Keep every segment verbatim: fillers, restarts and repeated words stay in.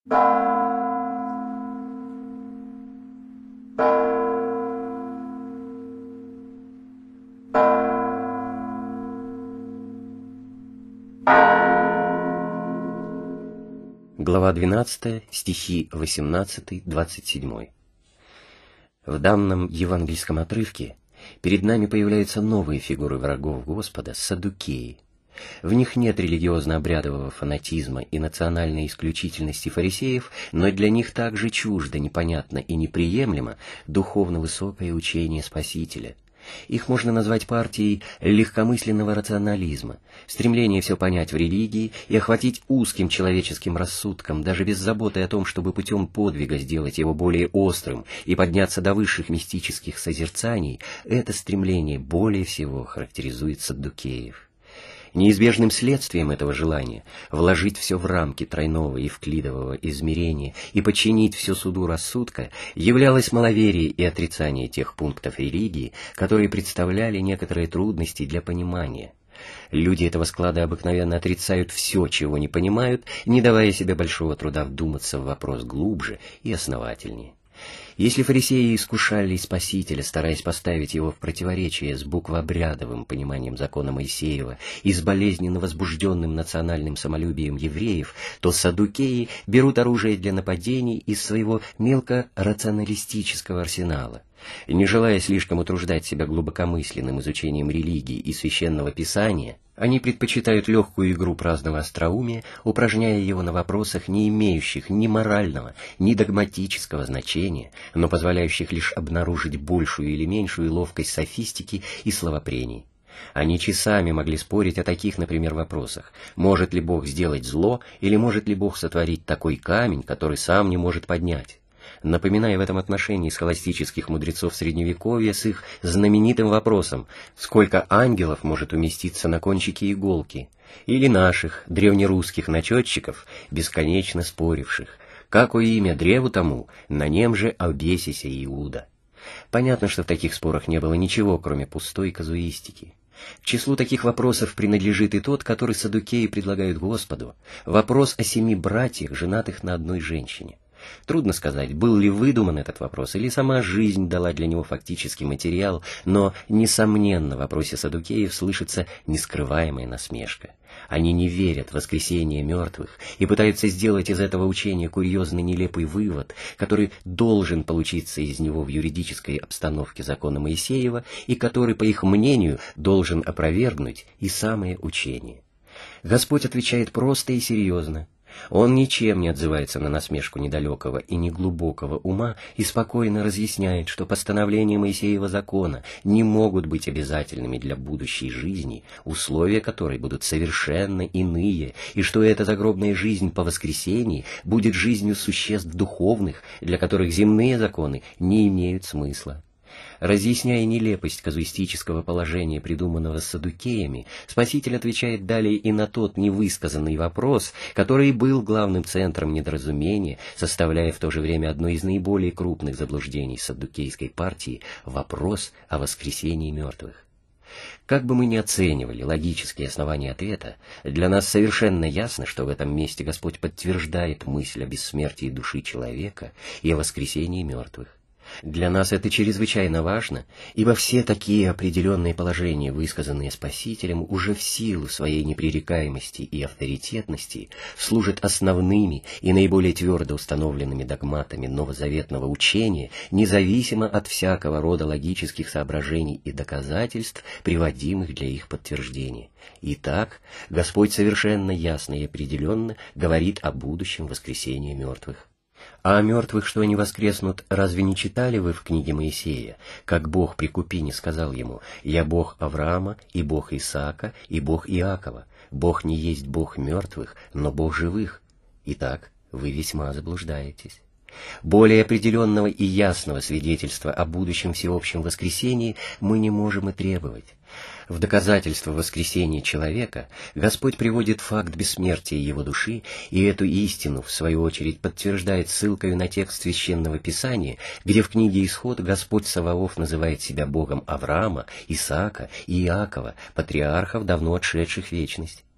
Глава двенадцатая, стихи восемнадцатый-двадцать семь. В данном евангельском отрывке перед нами появляются новые фигуры врагов Господа — саддукеи. В них нет религиозно-обрядового фанатизма и национальной исключительности фарисеев, но для них также чуждо, непонятно и неприемлемо духовно высокое учение Спасителя. Их можно назвать партией легкомысленного рационализма, стремление все понять в религии и охватить узким человеческим рассудком, даже без заботы о том, чтобы путем подвига сделать его более острым и подняться до высших мистических созерцаний. Это стремление более всего характеризует саддукеев. Неизбежным следствием этого желания вложить все в рамки тройного евклидового измерения и подчинить все суду рассудка являлось маловерие и отрицание тех пунктов религии, которые представляли некоторые трудности для понимания. Люди этого склада обыкновенно отрицают все, чего не понимают, не давая себе большого труда вдуматься в вопрос глубже и основательнее. Если фарисеи искушали Спасителя, стараясь поставить его в противоречие с буквообрядовым пониманием закона Моисеева и с болезненно возбужденным национальным самолюбием евреев, то саддукеи берут оружие для нападений из своего мелко-рационалистического арсенала. Не желая слишком утруждать себя глубокомысленным изучением религии и священного писания, они предпочитают легкую игру праздного остроумия, упражняя его на вопросах, не имеющих ни морального, ни догматического значения, но позволяющих лишь обнаружить большую или меньшую ловкость софистики и словопрений. Они часами могли спорить о таких, например, вопросах: может ли Бог сделать зло, или может ли Бог сотворить такой камень, который сам не может поднять? Напоминая в этом отношении схоластических мудрецов Средневековья с их знаменитым вопросом «Сколько ангелов может уместиться на кончике иголки?» или наших древнерусских начетчиков, бесконечно споривших «Какое имя древу тому, на нем же обесися Иуда». Понятно, что в таких спорах не было ничего, кроме пустой казуистики. К числу таких вопросов принадлежит и тот, который саддукеи предлагают Господу, вопрос о семи братьях, женатых на одной женщине. Трудно сказать, был ли выдуман этот вопрос, или сама жизнь дала для него фактический материал, но, несомненно, в вопросе саддукеев слышится нескрываемая насмешка. Они не верят в воскресение мертвых и пытаются сделать из этого учения курьезный нелепый вывод, который должен получиться из него в юридической обстановке закона Моисеева и который, по их мнению, должен опровергнуть и самое учение. Господь отвечает просто и серьезно. Он ничем не отзывается на насмешку недалекого и неглубокого ума и спокойно разъясняет, что постановления Моисеева закона не могут быть обязательными для будущей жизни, условия которой будут совершенно иные, и что эта загробная жизнь по воскресении будет жизнью существ духовных, для которых земные законы не имеют смысла. Разъясняя нелепость казуистического положения, придуманного саддукеями, Спаситель отвечает далее и на тот невысказанный вопрос, который был главным центром недоразумения, составляя в то же время одно из наиболее крупных заблуждений саддукейской партии — вопрос о воскресении мертвых. Как бы мы ни оценивали логические основания ответа, для нас совершенно ясно, что в этом месте Господь подтверждает мысль о бессмертии души человека и о воскресении мертвых. Для нас это чрезвычайно важно, ибо все такие определенные положения, высказанные Спасителем, уже в силу своей непререкаемости и авторитетности служат основными и наиболее твердо установленными догматами новозаветного учения, независимо от всякого рода логических соображений и доказательств, приводимых для их подтверждения. Итак, Господь совершенно ясно и определенно говорит о будущем воскресении мертвых. А о мертвых, что они воскреснут, разве не читали вы в книге Моисея, как Бог при Купине сказал ему: «Я Бог Авраама, и Бог Исаака, и Бог Иакова, Бог не есть Бог мертвых, но Бог живых». Итак, вы весьма заблуждаетесь. Более определенного и ясного свидетельства о будущем всеобщем воскресении мы не можем и требовать. В доказательство воскресения человека Господь приводит факт бессмертия его души, и эту истину, в свою очередь, подтверждает ссылкой на текст Священного Писания, где в книге Исход Господь Саваоф называет себя Богом Авраама, Исаака и Иакова, патриархов, давно отшедших в вечность.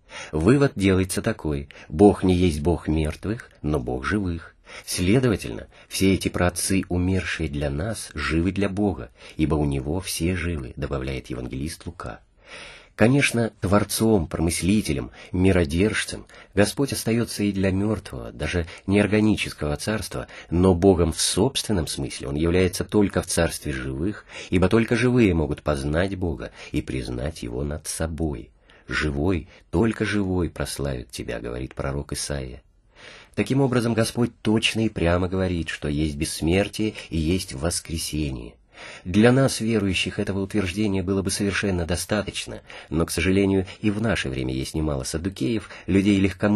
Вывод делается такой: Бог не есть Бог мертвых, но Бог живых. Следовательно, все эти праотцы, умершие для нас, живы для Бога, ибо у Него все живы, добавляет евангелист Лука. Конечно, творцом, промыслителем, миродержцем Господь остается и для мертвого, даже неорганического царства, но Богом в собственном смысле Он является только в царстве живых, ибо только живые могут познать Бога и признать Его над собой. «Живой, только живой прославит Тебя», — говорит пророк Исаия. Таким образом, Господь точно и прямо говорит, что есть бессмертие и есть воскресение. Для нас, верующих, этого утверждения было бы совершенно достаточно, но, к сожалению, и в наше время есть немало саддукеев, людей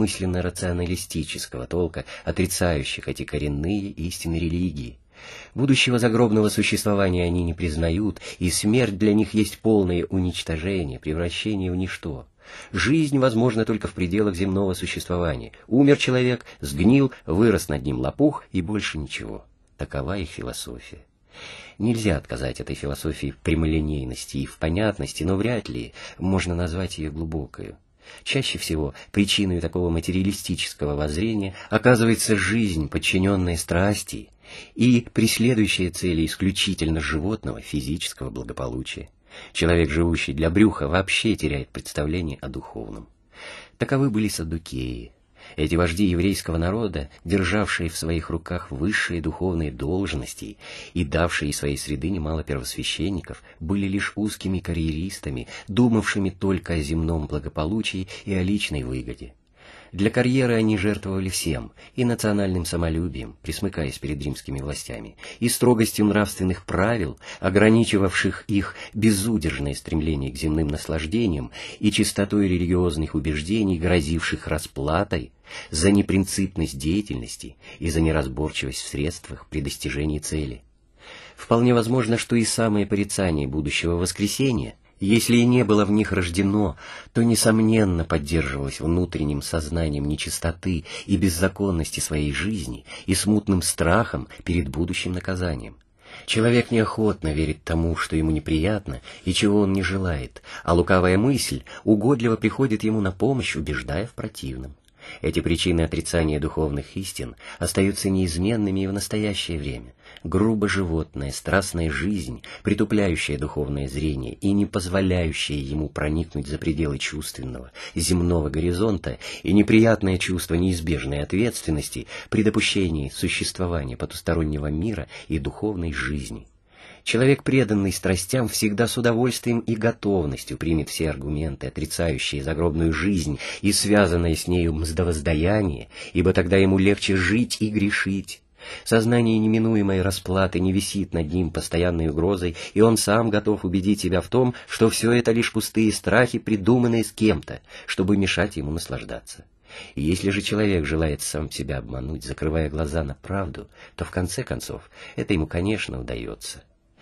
легкомысленно-рационалистического толка, отрицающих эти коренные истины религии. Будущего загробного существования они не признают, и смерть для них есть полное уничтожение, превращение в ничто. Жизнь возможна только в пределах земного существования. Умер человек, сгнил, вырос над ним лопух и больше ничего. Такова их философия. Нельзя отказать этой философии в прямолинейности и в понятности, но вряд ли можно назвать ее глубокою. Чаще всего причиной такого материалистического воззрения оказывается жизнь, подчиненная страсти и преследующая цели исключительно животного физического благополучия. Человек, живущий для брюха, вообще теряет представление о духовном. Таковы были саддукеи. Эти вожди еврейского народа, державшие в своих руках высшие духовные должности и давшие из своей среды немало первосвященников, были лишь узкими карьеристами, думавшими только о земном благополучии и о личной выгоде. Для карьеры они жертвовали всем, и национальным самолюбием, присмыкаясь перед римскими властями, и строгостью нравственных правил, ограничивавших их безудержное стремление к земным наслаждениям, и чистотой религиозных убеждений, грозивших расплатой за непринципность деятельности и за неразборчивость в средствах при достижении цели. Вполне возможно, что и самое порицание будущего воскресения, если и не было в них рождено, то, несомненно, поддерживалось внутренним сознанием нечистоты и беззаконности своей жизни и смутным страхом перед будущим наказанием. Человек неохотно верит тому, что ему неприятно и чего он не желает, а лукавая мысль угодливо приходит ему на помощь, убеждая в противном. Эти причины отрицания духовных истин остаются неизменными и в настоящее время. Грубо животная, страстная жизнь, притупляющая духовное зрение и не позволяющая ему проникнуть за пределы чувственного, земного горизонта, и неприятное чувство неизбежной ответственности при допущении существования потустороннего мира и духовной жизни. Человек, преданный страстям, всегда с удовольствием и готовностью примет все аргументы, отрицающие загробную жизнь и связанное с нею мздовоздаяние, ибо тогда ему легче жить и грешить. Сознание неминуемой расплаты не висит над ним постоянной угрозой, и он сам готов убедить себя в том, что все это лишь пустые страхи, придуманные с кем-то, чтобы мешать ему наслаждаться. И если же человек желает сам себя обмануть, закрывая глаза на правду, то в конце концов это ему, конечно, удается.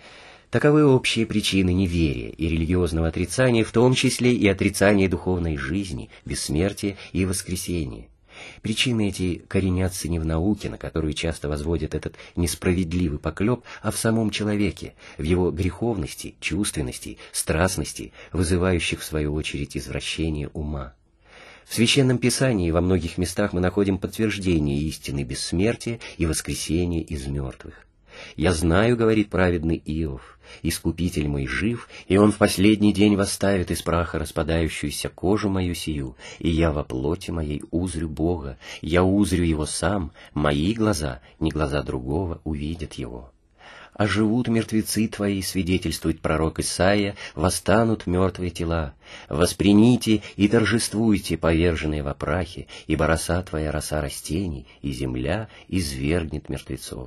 Таковы общие причины неверия и религиозного отрицания, в том числе и отрицания духовной жизни, бессмертия и воскресения. Причины эти коренятся не в науке, на которую часто возводят этот несправедливый поклеп, а в самом человеке, в его греховности, чувственности, страстности, вызывающих в свою очередь извращение ума. В Священном Писании во многих местах мы находим подтверждение истины бессмертия и воскресения из мертвых. «Я знаю, — говорит праведный Иов, — Искупитель мой жив, и он в последний день восставит из праха распадающуюся кожу мою сию, и я во плоти моей узрю Бога, я узрю его сам, мои глаза, не глаза другого, увидят его. А живут мертвецы твои, свидетельствует пророк Исаия, восстанут мертвые тела. Восприните и торжествуйте, поверженные во прахе, ибо роса твоя роса растений, и земля извергнет мертвецов».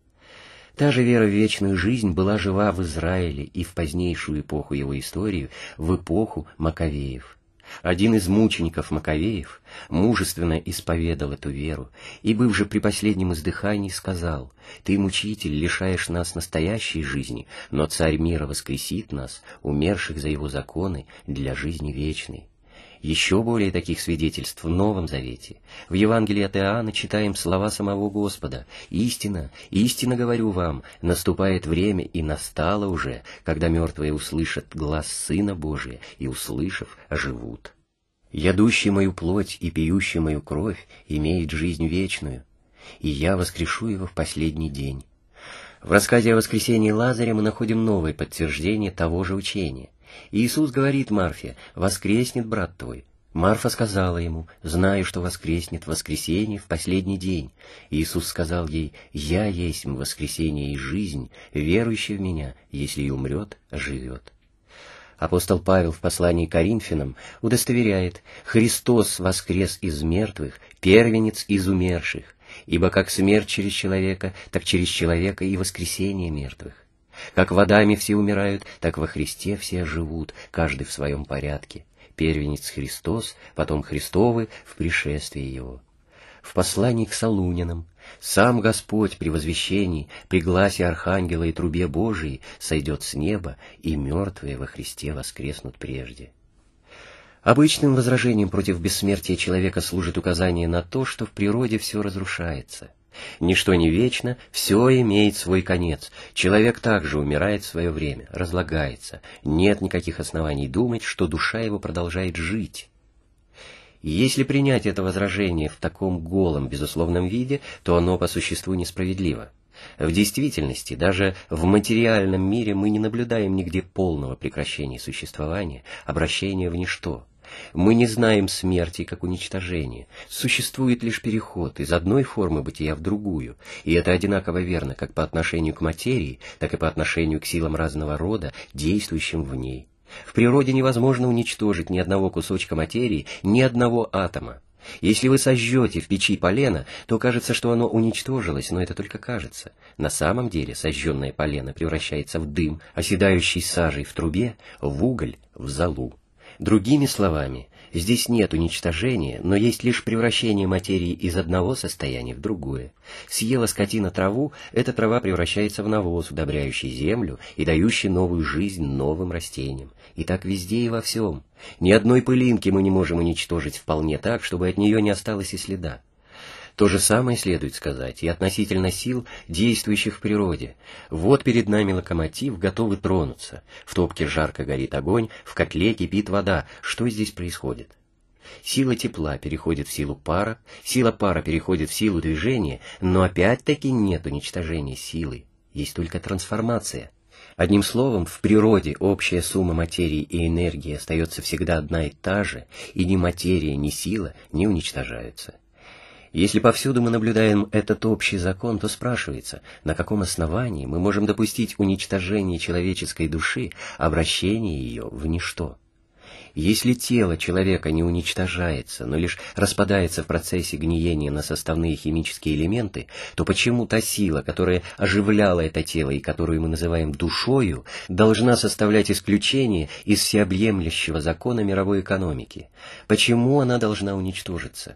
Та же вера в вечную жизнь была жива в Израиле и в позднейшую эпоху его истории, в эпоху Маковеев. Один из мучеников Маковеев мужественно исповедал эту веру и, быв же при последнем издыхании, сказал: «Ты, мучитель, лишаешь нас настоящей жизни, но Царь мира воскресит нас, умерших за его законы, для жизни вечной». Еще более таких свидетельств в Новом Завете. В Евангелии от Иоанна читаем слова самого Господа: «Истина, истинно говорю вам, наступает время, и настало уже, когда мертвые услышат глас Сына Божия, и, услышав, оживут». Ядущий мою плоть и пьющий мою кровь имеет жизнь вечную, и я воскрешу его в последний день». В рассказе о воскресении Лазаря мы находим новое подтверждение того же учения. Иисус говорит Марфе: «Воскреснет брат твой». Марфа сказала ему: «Знаю, что воскреснет в воскресенье в последний день». Иисус сказал ей: «Я есть воскресение и жизнь, верующий в Меня, если и умрет, живет». Апостол Павел в послании к Коринфянам удостоверяет: «Христос воскрес из мертвых, первенец из умерших, ибо как смерть через человека, так через человека и воскресение мертвых. Как в Адаме все умирают, так во Христе все живут, каждый в своем порядке. Первенец Христос, потом Христовы в пришествии Его». В послании к Солунянам: «Сам Господь при возвещении, при гласе Архангела и трубе Божией сойдет с неба, и мертвые во Христе воскреснут прежде». Обычным возражением против бессмертия человека служит указание на то, что в природе все разрушается. Ничто не вечно, все имеет свой конец. Человек также умирает в свое время, разлагается. Нет никаких оснований думать, что душа его продолжает жить. И если принять это возражение в таком голом, безусловном виде, то оно по существу несправедливо. В действительности, даже в материальном мире мы не наблюдаем нигде полного прекращения существования, обращения в ничто. Мы не знаем смерти как уничтожения. Существует лишь переход из одной формы бытия в другую, и это одинаково верно как по отношению к материи, так и по отношению к силам разного рода, действующим в ней. В природе невозможно уничтожить ни одного кусочка материи, ни одного атома. Если вы сожжете в печи полено, то кажется, что оно уничтожилось, но это только кажется. На самом деле сожженное полено превращается в дым, оседающий сажей в трубе, в уголь, в золу. Другими словами, здесь нет уничтожения, но есть лишь превращение материи из одного состояния в другое. Съела скотина траву, эта трава превращается в навоз, удобряющий землю и дающий новую жизнь новым растениям. И так везде и во всем. Ни одной пылинки мы не можем уничтожить вполне так, чтобы от нее не осталось и следа. То же самое следует сказать и относительно сил, действующих в природе. Вот перед нами локомотив, готовый тронуться. В топке жарко горит огонь, в котле кипит вода. Что здесь происходит? Сила тепла переходит в силу пара, сила пара переходит в силу движения, но опять-таки нет уничтожения силы, есть только трансформация. Одним словом, в природе общая сумма материи и энергии остается всегда одна и та же, и ни материя, ни сила не уничтожаются. Если повсюду мы наблюдаем этот общий закон, то спрашивается, на каком основании мы можем допустить уничтожение человеческой души, обращение ее в ничто? Если тело человека не уничтожается, но лишь распадается в процессе гниения на составные химические элементы, то почему та сила, которая оживляла это тело и которую мы называем душою, должна составлять исключение из всеобъемлющего закона мировой экономики? Почему она должна уничтожиться?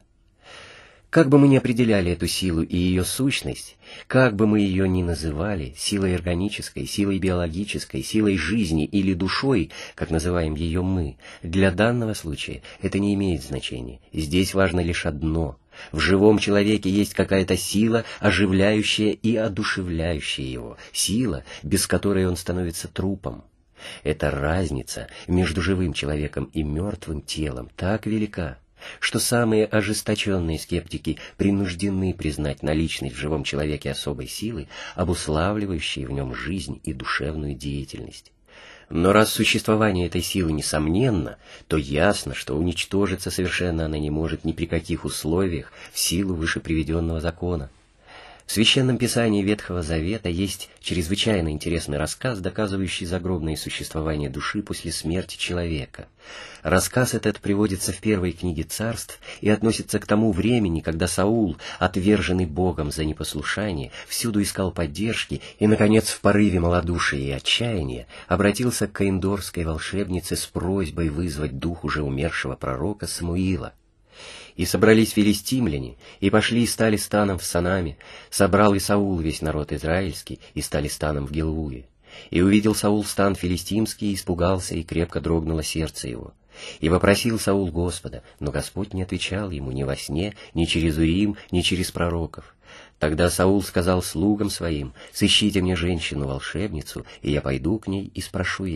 Как бы мы ни определяли эту силу и ее сущность, как бы мы ее ни называли, силой органической, силой биологической, силой жизни или душой, как называем ее мы, для данного случая это не имеет значения. Здесь важно лишь одно: в живом человеке есть какая-то сила, оживляющая и одушевляющая его, сила, без которой он становится трупом. Эта разница между живым человеком и мертвым телом так велика, что самые ожесточенные скептики принуждены признать наличность в живом человеке особой силы, обуславливающей в нем жизнь и душевную деятельность. Но раз существование этой силы несомненно, то ясно, что уничтожиться совершенно она не может ни при каких условиях в силу выше приведенного закона. В Священном Писании Ветхого Завета есть чрезвычайно интересный рассказ, доказывающий загробное существование души после смерти человека. Рассказ этот приводится в первой книге Царств и относится к тому времени, когда Саул, отверженный Богом за непослушание, всюду искал поддержки и, наконец, в порыве малодушия и отчаяния обратился к каиндорской волшебнице с просьбой вызвать дух уже умершего пророка Самуила. И собрались филистимляне, и пошли и стали станом в Санаме, собрал и Саул весь народ израильский, и стали станом в Гилуе. И увидел Саул стан филистимский, и испугался, и крепко дрогнуло сердце его. И вопросил Саул Господа, но Господь не отвечал ему ни во сне, ни через Урим, ни через пророков. Тогда Саул сказал слугам своим: «Сыщите мне женщину-волшебницу, и я пойду к ней и спрошу ее».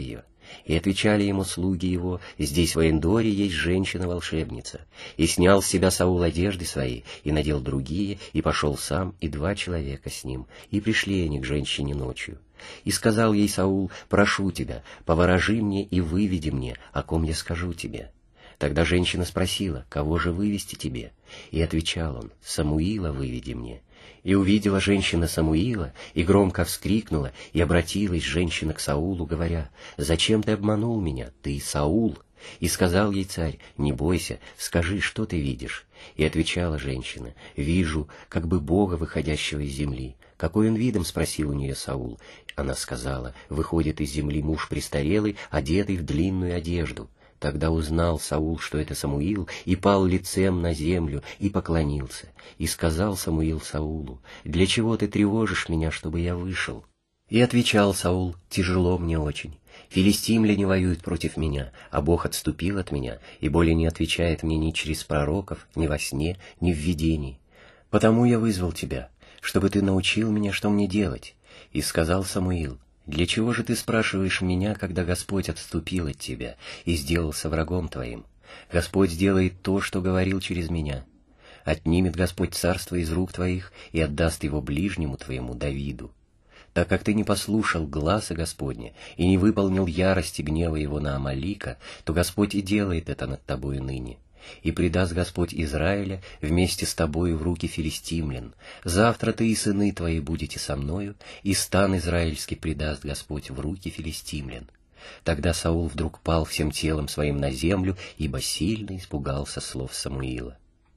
И отвечали ему слуги его: здесь в Эндоре есть женщина-волшебница. И снял с себя Саул одежды свои, и надел другие, и пошел сам, и два человека с ним, и пришли они к женщине ночью. И сказал ей Саул: прошу тебя, поворожи мне и выведи мне, о ком я скажу тебе. Тогда женщина спросила: кого же вывести тебе? И отвечал он: Самуила выведи мне. И увидела женщина Самуила, и громко вскрикнула, и обратилась женщина к Саулу, говоря: зачем ты обманул меня, ты Саул? И сказал ей царь: не бойся, скажи, что ты видишь. И отвечала женщина: вижу, как бы Бога, выходящего из земли. Какой он видом? Спросил у нее Саул. Она сказала: выходит из земли муж престарелый, одетый в длинную одежду. Тогда узнал Саул, что это Самуил, и пал лицем на землю, и поклонился. И сказал Самуил Саулу: для чего ты тревожишь меня, чтобы я вышел? И отвечал Саул: тяжело мне очень. Филистимляне воюют против меня, а Бог отступил от меня, и более не отвечает мне ни через пророков, ни во сне, ни в видении. Потому я вызвал тебя, чтобы ты научил меня, что мне делать. И сказал Самуил: для чего же ты спрашиваешь меня, когда Господь отступил от тебя и сделался врагом твоим? Господь сделает то, что говорил через меня. Отнимет Господь царство из рук твоих и отдаст его ближнему твоему Давиду. Так как ты не послушал гласа Господня и не выполнил ярости гнева его на Амалика, то Господь и делает это над тобою ныне. И предаст Господь Израиля вместе с тобою в руки филистимлян. Завтра ты и сыны твои будете со мною, и стан израильский предаст Господь в руки филистимлян. Тогда Саул вдруг пал всем телом своим на землю, ибо сильно испугался слов Самуила.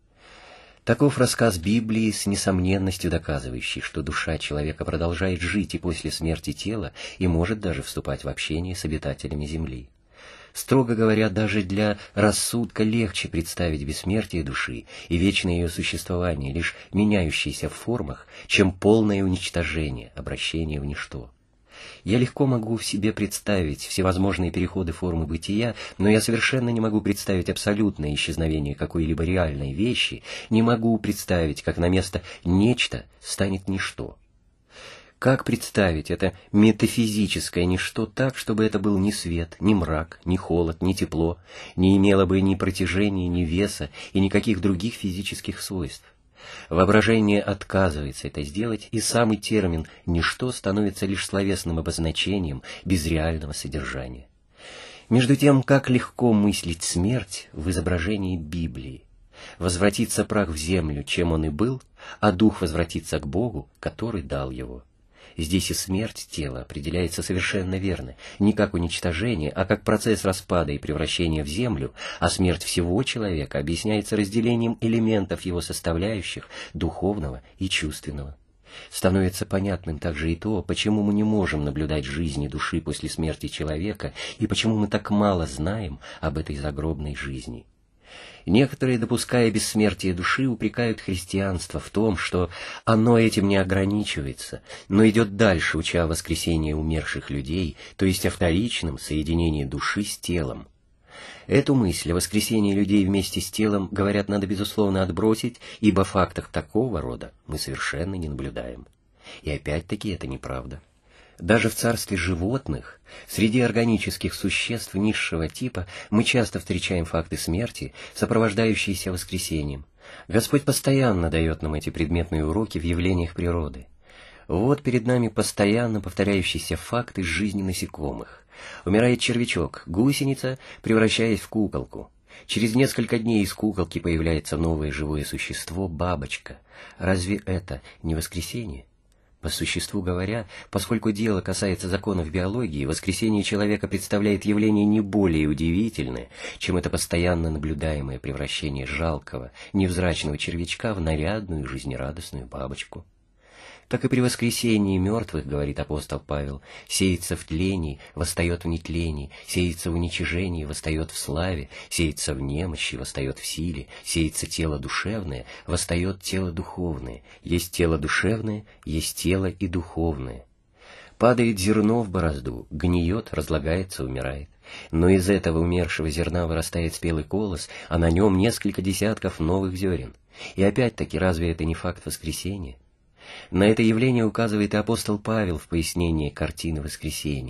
Таков рассказ Библии, с несомненностью доказывающий, что душа человека продолжает жить и после смерти тела, и может даже вступать в общение с обитателями земли. Строго говоря, даже для рассудка легче представить бессмертие души и вечное ее существование, лишь меняющееся в формах, чем полное уничтожение, обращение в ничто. Я легко могу в себе представить всевозможные переходы формы бытия, но я совершенно не могу представить абсолютное исчезновение какой-либо реальной вещи, не могу представить, как на место «нечто» станет ничто. Как представить это метафизическое ничто так, чтобы это был ни свет, ни мрак, ни холод, ни тепло, не имело бы ни протяжения, ни веса и никаких других физических свойств? Воображение отказывается это сделать, и самый термин «ничто» становится лишь словесным обозначением без реального содержания. Между тем, как легко мыслить смерть в изображении Библии. Возвратится прах в землю, чем он и был, а дух возвратится к Богу, который дал его. Здесь и смерть тела определяется совершенно верно, не как уничтожение, а как процесс распада и превращения в землю, а смерть всего человека объясняется разделением элементов его составляющих, духовного и чувственного. Становится понятным также и то, почему мы не можем наблюдать жизни души после смерти человека, и почему мы так мало знаем об этой загробной жизни. Некоторые, допуская бессмертие души, упрекают христианство в том, что оно этим не ограничивается, но идет дальше, уча о воскресении умерших людей, то есть о вторичном соединении души с телом. Эту мысль о воскресении людей вместе с телом, говорят, надо безусловно отбросить, ибо фактов такого рода мы совершенно не наблюдаем. И опять-таки это неправда. Даже в царстве животных, среди органических существ низшего типа, мы часто встречаем факты смерти, сопровождающиеся воскресением. Господь постоянно дает нам эти предметные уроки в явлениях природы. Вот перед нами постоянно повторяющиеся факты жизни насекомых. Умирает червячок, гусеница, превращаясь в куколку. Через несколько дней из куколки появляется новое живое существо, бабочка. Разве это не воскресение? По существу говоря, поскольку дело касается законов биологии, воскресение человека представляет явление не более удивительное, чем это постоянно наблюдаемое превращение жалкого, невзрачного червячка в нарядную жизнерадостную бабочку. Так и при воскресении мертвых, говорит апостол Павел, сеется в тлении, восстает в нетлении, сеется в уничижении, восстает в славе, сеется в немощи, восстает в силе, сеется тело душевное, восстает тело духовное, есть тело душевное, есть тело и духовное. Падает зерно в борозду, гниет, разлагается, умирает. Но из этого умершего зерна вырастает спелый колос, а на нем несколько десятков новых зерен. И опять-таки, разве это не факт воскресения? На это явление указывает и апостол Павел в пояснении картины воскресения.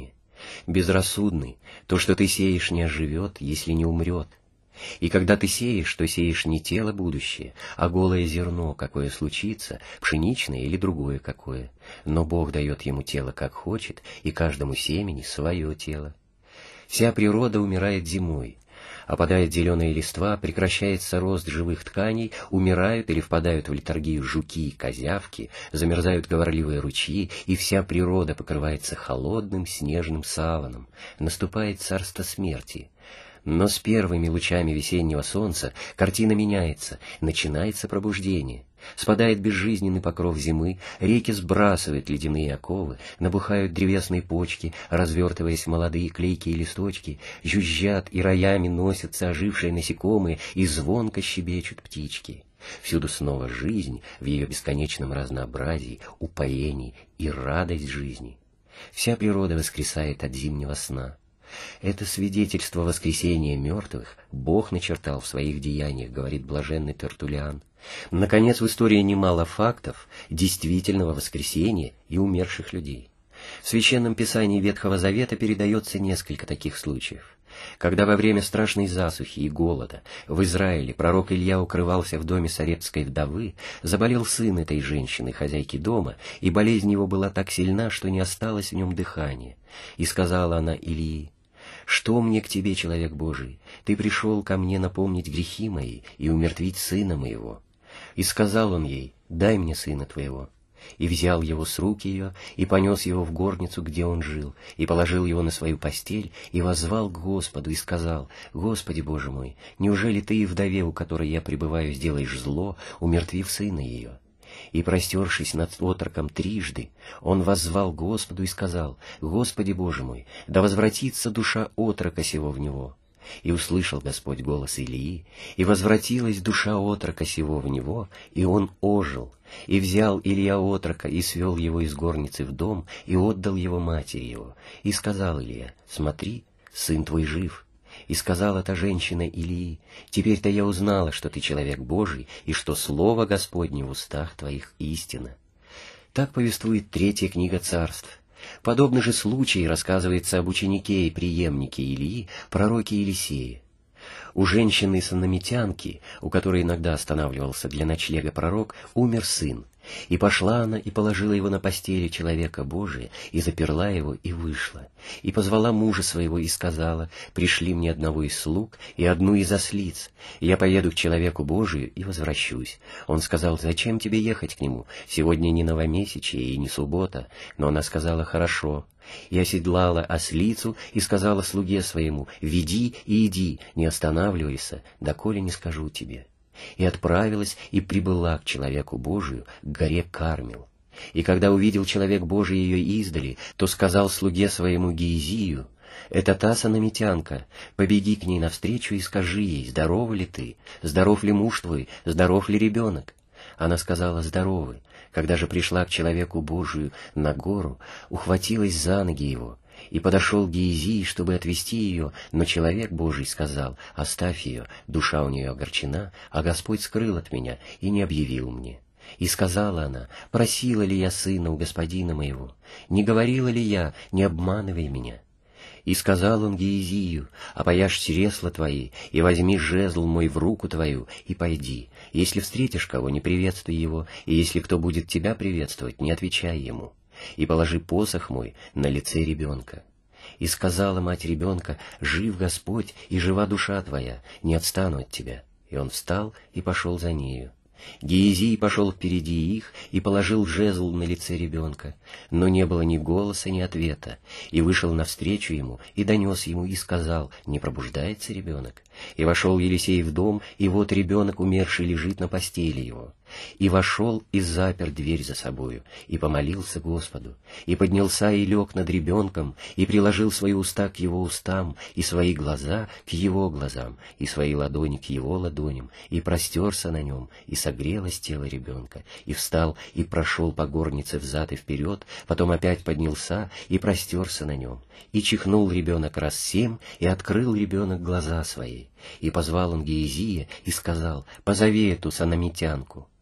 Безрассудный, то, что ты сеешь, не оживет, если не умрет. И когда ты сеешь, то сеешь не тело будущее, а голое зерно, какое случится, пшеничное или другое какое. Но Бог дает ему тело, как хочет, и каждому семени свое тело. Вся природа умирает зимой. Опадает зеленая листва, прекращается рост живых тканей, умирают или впадают в летаргию жуки и козявки, замерзают говорливые ручьи, и вся природа покрывается холодным снежным саваном. Наступает царство смерти. Но с первыми лучами весеннего солнца картина меняется, начинается пробуждение. Спадает безжизненный покров зимы, реки сбрасывают ледяные оковы, набухают древесные почки, развертываясь в молодые клейкие листочки, жужжат и роями носятся ожившие насекомые, и звонко щебечут птички. Всюду снова жизнь в ее бесконечном разнообразии, упоении и радость жизни. Вся природа воскресает от зимнего сна. Это свидетельство воскресения мертвых Бог начертал в своих деяниях, говорит блаженный Тертуллиан. Наконец, в истории немало фактов действительного воскресения и умерших людей. В Священном Писании Ветхого Завета передается несколько таких случаев. Когда во время страшной засухи и голода в Израиле пророк Илья укрывался в доме сарептской вдовы, заболел сын этой женщины, хозяйки дома, и болезнь его была так сильна, что не осталось в нем дыхания. И сказала она Илии: «Что мне к тебе, человек Божий? Ты пришел ко мне напомнить грехи мои и умертвить сына моего». И сказал он ей: «Дай мне сына твоего». И взял его с рук ее, и понес его в горницу, где он жил, и положил его на свою постель, и воззвал к Господу, и сказал: «Господи Боже мой, неужели ты и вдове, у которой я пребываю, сделаешь зло, умертвив сына ее?» И, простершись над отроком трижды, он воззвал Господу и сказал: «Господи Боже мой, да возвратится душа отрока сего в него». И услышал Господь голос Илии, и возвратилась душа отрока сего в него, и он ожил. И взял Илья отрока, и свел его из горницы в дом, и отдал его матери его. И сказал Илья: «Смотри, сын твой жив». И сказала та женщина Илии: «Теперь-то я узнала, что ты человек Божий, и что слово Господне в устах твоих истина». Так повествует третья книга Царств. Подобный же случай рассказывается об ученике и преемнике Илии, пророке Елисее. У женщины-санамитянки, у которой иногда останавливался для ночлега пророк, умер сын. И пошла она и положила его на постели человека Божия, и заперла его, и вышла. И позвала мужа своего, и сказала: «Пришли мне одного из слуг и одну из ослиц. Я поеду к человеку Божию и возвращусь». Он сказал: «Зачем тебе ехать к нему? Сегодня не новомесячие и не суббота». Но она сказала: «Хорошо». И оседлала ослицу, и сказала слуге своему: «Веди и иди, не останавливайся, доколе не скажу тебе». И отправилась, и прибыла к человеку Божию, к горе Кармел. И когда увидел человек Божий ее издали, то сказал слуге своему Гиезию: «Это та санамитянка, побеги к ней навстречу и скажи ей: здорова ли ты, здоров ли муж твой, здоров ли ребенок?» Она сказала: «Здоровы». Когда же пришла к человеку Божию на гору, ухватилась за ноги его. И подошел Гиезий, чтобы отвести ее, но человек Божий сказал: «Оставь ее, душа у нее огорчена, а Господь скрыл от меня и не объявил мне». И сказала она: «Просила ли я сына у господина моего? Не говорила ли я: не обманывай меня?» И сказал он Гиезию: «Опояшь чресла твои, и возьми жезл мой в руку твою, и пойди. Если встретишь кого, не приветствуй его, и если кто будет тебя приветствовать, не отвечай ему. И положи посох мой на лице ребенка». И сказала мать ребенка: «Жив Господь, и жива душа твоя, не отстану от тебя». И он встал и пошел за нею. Гиезий пошел впереди их и положил жезл на лице ребенка, но не было ни голоса, ни ответа, и вышел навстречу ему, и донес ему, и сказал: «Не пробуждается ребенок?» И вошел Елисей в дом, и вот ребенок умерший лежит на постели его. И вошел, и запер дверь за собою, и помолился Господу, и поднялся и лег над ребенком, и приложил свои уста к его устам, и свои глаза к его глазам, и свои ладони к его ладоням, и простерся на нем, и согрелось тело ребенка, и встал, и прошел по горнице взад и вперед, потом опять поднялся, и простерся на нем, и чихнул ребенок раз семь, и открыл ребенок глаза свои. И позвал он Гиезия, и сказал: «Позови эту санамитянку».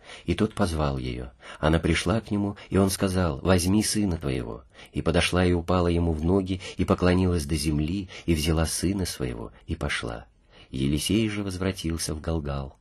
И тот позвал ее. Она пришла к нему, и он сказал: «Возьми сына твоего». И подошла и упала ему в ноги, и поклонилась до земли, и взяла сына своего, и пошла. Елисей же возвратился в Галгал.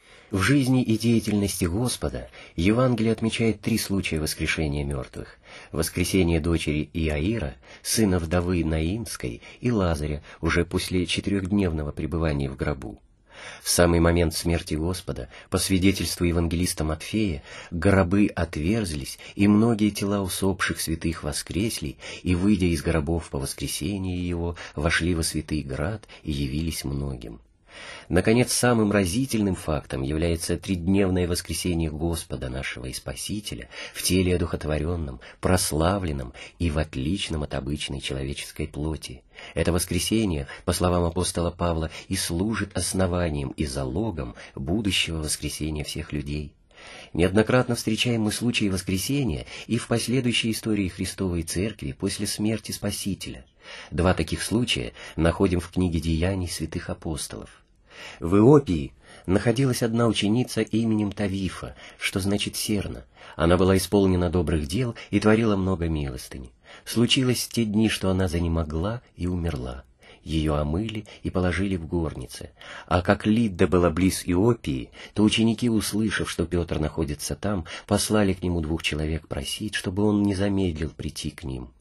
В жизни и деятельности Господа Евангелие отмечает три случая воскрешения мертвых: воскресение дочери Иаира, сына вдовы Наинской, и Лазаря уже после четырехдневного пребывания в гробу. В самый момент смерти Господа, по свидетельству евангелиста Матфея, гробы отверзлись, и многие тела усопших святых воскресли, и, выйдя из гробов по воскресении его, вошли во святый град и явились многим. Наконец, самым разительным фактом является тридневное воскресение Господа нашего и Спасителя в теле одухотворенном, прославленном и в отличном от обычной человеческой плоти. Это воскресение, по словам апостола Павла, и служит основанием и залогом будущего воскресения всех людей. Неоднократно встречаем мы случаи воскресения и в последующей истории Христовой Церкви после смерти Спасителя. Два таких случая находим в книге «Деяний святых апостолов». В Иопии находилась одна ученица именем Тавифа, что значит «серна». Она была исполнена добрых дел и творила много милостыни. Случилось в те дни, что она занемогла и умерла. Ее омыли и положили в горнице. А как Лидда была близ Иопии, то ученики, услышав, что Петр находится там, послали к нему двух человек просить, чтобы он не замедлил прийти к ним.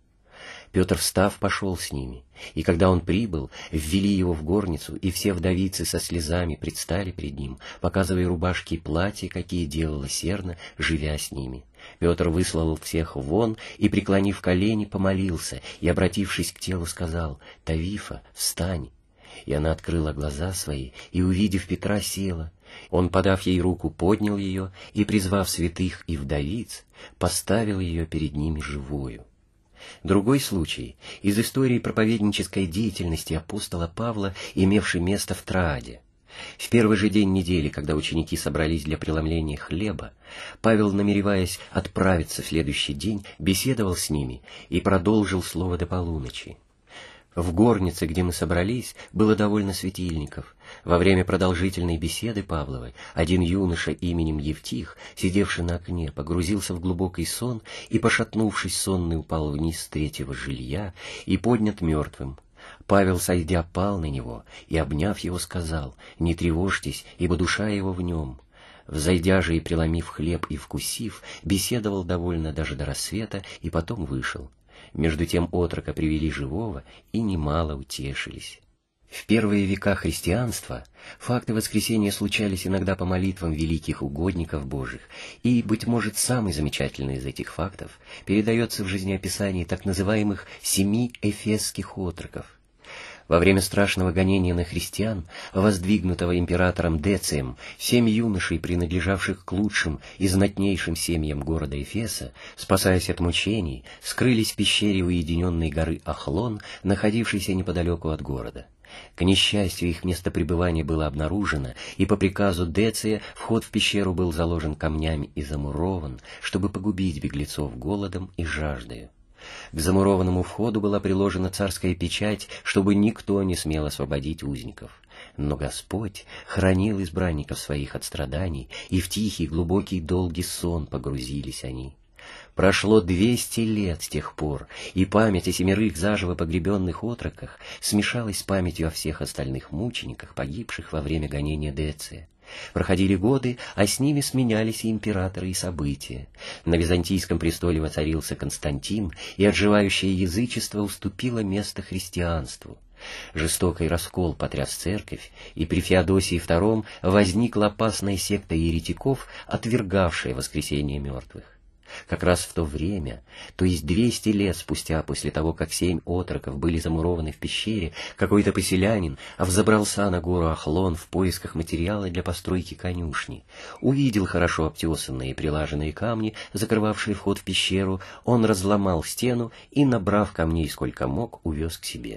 Петр, встав, пошел с ними, и когда он прибыл, ввели его в горницу, и все вдовицы со слезами предстали пред ним, показывая рубашки и платья, какие делала серна, живя с ними. Петр выслал всех вон и, преклонив колени, помолился, и, обратившись к телу, сказал: «Тавифа, встань!» И она открыла глаза свои, и, увидев Петра, села. Он, подав ей руку, поднял ее, и, призвав святых и вдовиц, поставил ее перед ними живою. Другой случай из истории проповеднической деятельности апостола Павла, имевший место в Трааде. В первый же день недели, когда ученики собрались для преломления хлеба, Павел, намереваясь отправиться в следующий день, беседовал с ними и продолжил слово до полуночи. В горнице, где мы собрались, было довольно светильников. Во время продолжительной беседы Павловой один юноша именем Евтих, сидевший на окне, погрузился в глубокий сон и, пошатнувшись сонный, упал вниз с третьего жилья и поднят мертвым. Павел, сойдя, пал на него и, обняв его, сказал: «Не тревожьтесь, ибо душа его в нем». Взойдя же и преломив хлеб и вкусив, беседовал довольно даже до рассвета и потом вышел. Между тем отрока привели живого и немало утешились. В первые века христианства факты воскресения случались иногда по молитвам великих угодников Божьих, и, быть может, самый замечательный из этих фактов передается в жизнеописании так называемых «семи эфесских отроков». Во время страшного гонения на христиан, воздвигнутого императором Децием, семь юношей, принадлежавших к лучшим и знатнейшим семьям города Эфеса, спасаясь от мучений, скрылись в пещере уединенной горы Ахлон, находившейся неподалеку от города. К несчастью, их место пребывания было обнаружено, и по приказу Деция вход в пещеру был заложен камнями и замурован, чтобы погубить беглецов голодом и жаждою. К замурованному входу была приложена царская печать, чтобы никто не смел освободить узников. Но Господь хранил избранников своих от страданий, и в тихий, глубокий, долгий сон погрузились они. Прошло двести лет с тех пор, и память о семерых заживо погребенных отроках смешалась с памятью о всех остальных мучениках, погибших во время гонения Деция. Проходили годы, а с ними сменялись и императоры, и события. На византийском престоле воцарился Константин, и отживающее язычество уступило место христианству. Жестокий раскол потряс церковь, и при Феодосии втором возникла опасная секта еретиков, отвергавшая воскресение мертвых. Как раз в то время, то есть двести лет спустя после того, как семь отроков были замурованы в пещере, какой-то поселянин взобрался на гору Ахлон в поисках материала для постройки конюшни. Увидел хорошо обтесанные и прилаженные камни, закрывавшие вход в пещеру, он разломал стену и, набрав камней сколько мог, увез к себе.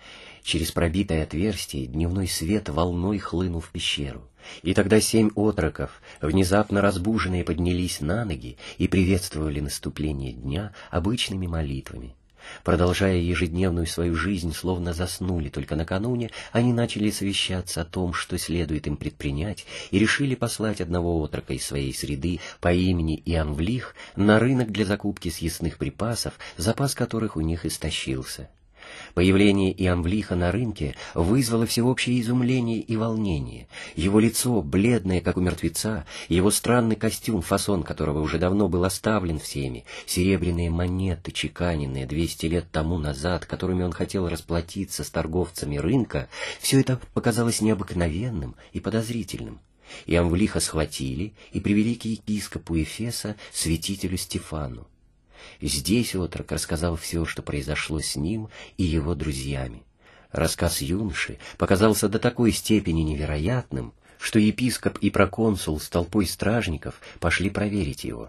Через пробитое отверстие дневной свет волной хлынул в пещеру. И тогда семь отроков, внезапно разбуженные, поднялись на ноги и приветствовали наступление дня обычными молитвами. Продолжая ежедневную свою жизнь, словно заснули только накануне, они начали совещаться о том, что следует им предпринять, и решили послать одного отрока из своей среды по имени Иамвлих на рынок для закупки съестных припасов, запас которых у них истощился. Появление Иамвлиха на рынке вызвало всеобщее изумление и волнение. Его лицо, бледное, как у мертвеца, его странный костюм, фасон которого уже давно был оставлен всеми, серебряные монеты, чеканенные двести лет тому назад, которыми он хотел расплатиться с торговцами рынка, все это показалось необыкновенным и подозрительным. Иамвлиха схватили и привели к епископу Эфеса, святителю Стефану. Здесь отрок рассказал все, что произошло с ним и его друзьями. Рассказ юноши показался до такой степени невероятным, что епископ и проконсул с толпой стражников пошли проверить его.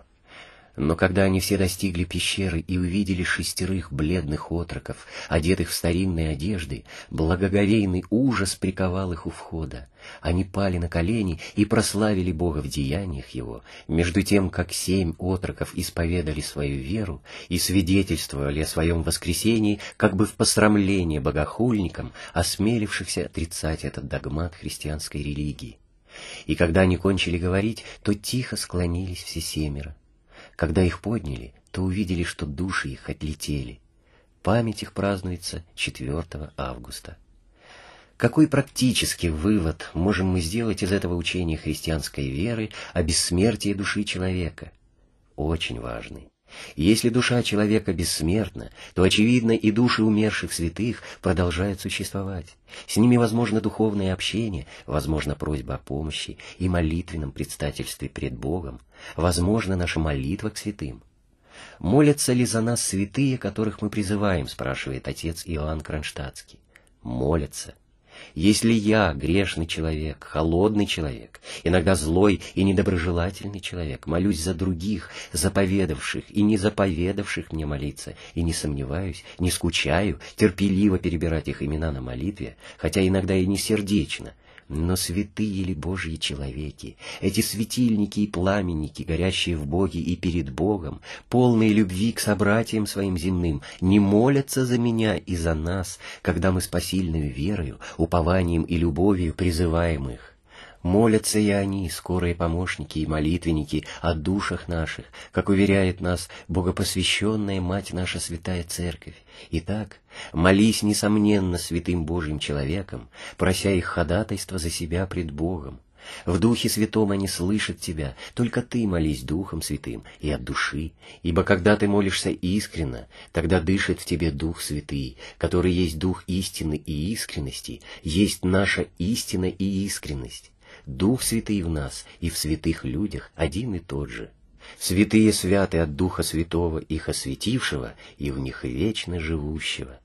Но когда они все достигли пещеры и увидели шестерых бледных отроков, одетых в старинные одежды, благоговейный ужас приковал их у входа. Они пали на колени и прославили Бога в деяниях Его, между тем, как семь отроков исповедали свою веру и свидетельствовали о своем воскресении, как бы в посрамление богохульникам, осмелившихся отрицать этот догмат христианской религии. И когда они кончили говорить, то тихо склонились все семеро. Когда их подняли, то увидели, что души их отлетели. Память их празднуется четвёртого августа. Какой практический вывод можем мы сделать из этого учения христианской веры о бессмертии души человека? Очень важный. Если душа человека бессмертна, то, очевидно, и души умерших святых продолжают существовать. С ними возможно духовное общение, возможно просьба о помощи и молитвенном предстательстве пред Богом, возможно наша молитва к святым. «Молятся ли за нас святые, которых мы призываем?» — спрашивает отец Иоанн Кронштадтский. Молятся. Если я, грешный человек, холодный человек, иногда злой и недоброжелательный человек, молюсь за других, заповедавших и не заповедавших мне молиться, и не сомневаюсь, не скучаю, терпеливо перебирать их имена на молитве, хотя иногда и не сердечно, но святые ли Божьи человеки, эти светильники и пламенники, горящие в Боге и перед Богом, полные любви к собратьям своим земным, не молятся за меня и за нас, когда мы с посильною верою, упованием и любовью призываем их? Молятся и они, скорые помощники и молитвенники, о душах наших, как уверяет нас богопосвященная Мать наша Святая Церковь. Итак, молись, несомненно, святым Божьим человеком, прося их ходатайства за себя пред Богом. В Духе Святом они слышат тебя, только ты молись Духом Святым и от души, ибо когда ты молишься искренно, тогда дышит в тебе Дух Святый, который есть Дух истины и искренности, есть наша истина и искренность. Дух Святый в нас и в святых людях один и тот же. Святые святы от Духа Святого, их осветившего, и в них вечно живущего.